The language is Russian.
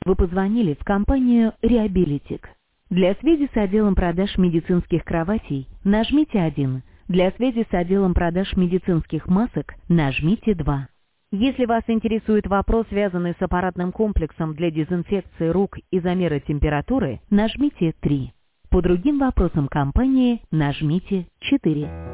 Вы позвонили в компанию «Реабилитик». Для связи с отделом продаж медицинских кроватей нажмите 1. Для связи с отделом продаж медицинских масок нажмите 2. Если вас интересует вопрос, связанный с аппаратным комплексом для дезинфекции рук и замера температуры, нажмите 3. По другим вопросам компании нажмите 4.